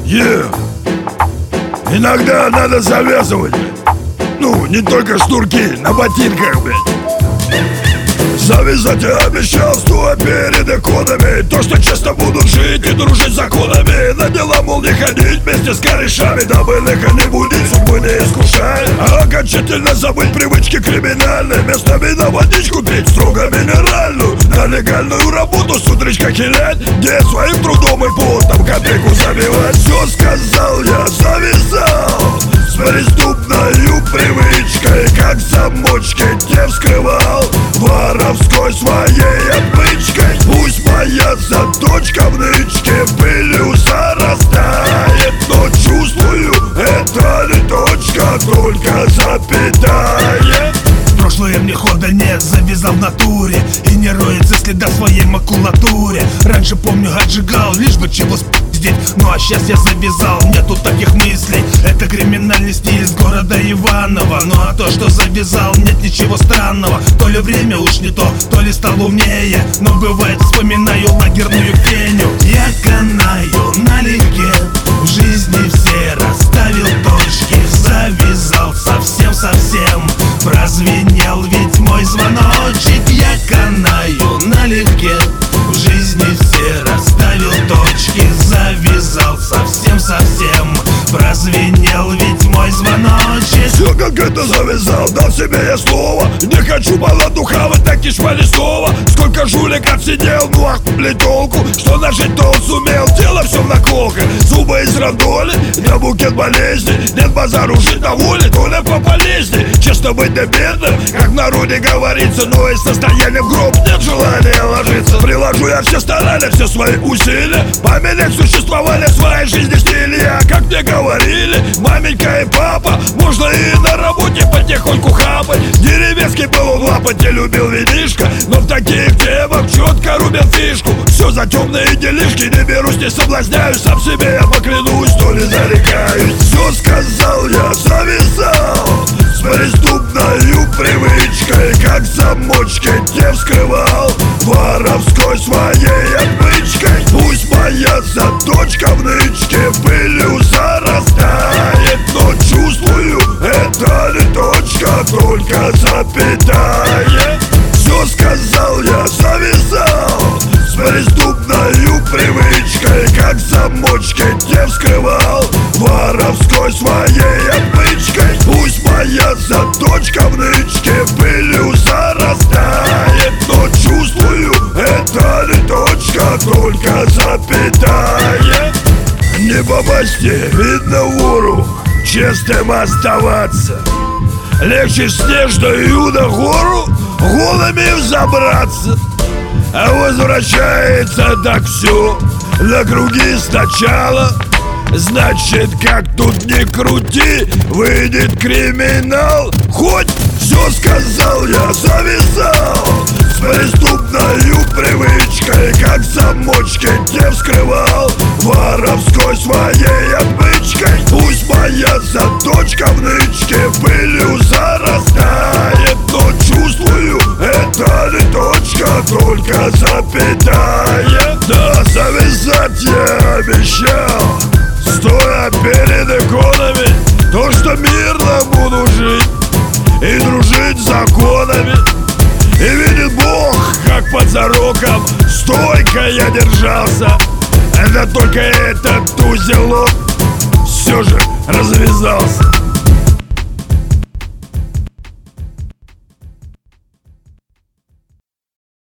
Иногда надо завязывать, ну, не только шнурки на ботинках, блядь. Завязать я обещал, стоя перед иконами, то, что честно будут жить и дружить с законами. На дела, мол, не ходить вместе с корешами, дабы лихо не будить, судьбы не искушая. А окончательно забыть привычки криминальные, местами на водичку пить, строго минеральную. На легальную работу с утречка хилять, где своим трудом и потом копейку забивать. Все сказал я, завязал с преступною привычкой, как замочки те вскрывал воровской своей отмычкой. Пусть моя заточка в нычке пылью зарастает, но чувствую, это не точка, только запятая. Прошлое мне хода нет, завязал в натуре и не роется следа своей макулатуре. Раньше, помню, отжигал, лишь бы чего спиздить, ну а сейчас я завязал, нету таких мыслей. Это криминальный стиль с города Иваново. Ну а то, что завязал, нет ничего странного. То ли время уж не то, то ли стал умнее, но бывает, вспоминаю лагерную феню. Я канаю налегке, в жизни все расставил точки. Завязал совсем-совсем, прозвенел ведь мой звоночек. Я канаю налегке, в жизни все расставил точки. Завязал совсем-совсем, прозвенел ведь мой звоночек. Все как это завязал, дал себе я слово. Не хочу балладу хавать, так и Шмалистова. Сколько жулик отсидел, ну ах, блядь, толку, что нажить-то он сумел. Дело все в наколках, зубы из равдоли, для букет болезней. Нет базару, жить на воле, доля пополезней. Честно быть да бедным, как в народе говорится, но из состояния в гроб нет желания ложиться. Приложу я все старания, все свои усилия, поменять существование своей жизни стиля. Как мне говорили маменька и папа, можно и на работе потихоньку хапать. Деревенский был он лапать и любил винишко, но в таких темах четко рубил фишку. Все за темные делишки, не берусь, не соблазняюсь, сам себе я поклянусь, то не зарекаюсь. Все сказал я, завязал с преступною привычкой, как замочки те вскрывал воровской своей отмычкой. Пусть моя заточка в нычке пылью зарастает, но чувствую, это не точка, только запятая. Все сказал я, завязал с преступною привычкой, как замочки те вскрывал воровской своей отмычкой. Пусть моя заточка в нычке пылью зарастает, но чувствую, это не точка, только запятая. Не по посте видно вору, честным оставаться. Легче снежную на гору голыми взобраться. А возвращается так все на круги сначала. Значит, как тут ни крути, выйдет криминал. Хоть все сказал я, завязал с преступною привычкой, как замочки те вскрывал воровской своей отмычкой. Пусть моя заточка в нычке пылью зарастает, но чувствую, это не точка, только запятая. Да, завязать я обещал, стоя перед иконами, то, что мирно буду жить и дружить с законами. И видит Бог, как под зароком стойко я держался. Это только этот узелок все же развязался.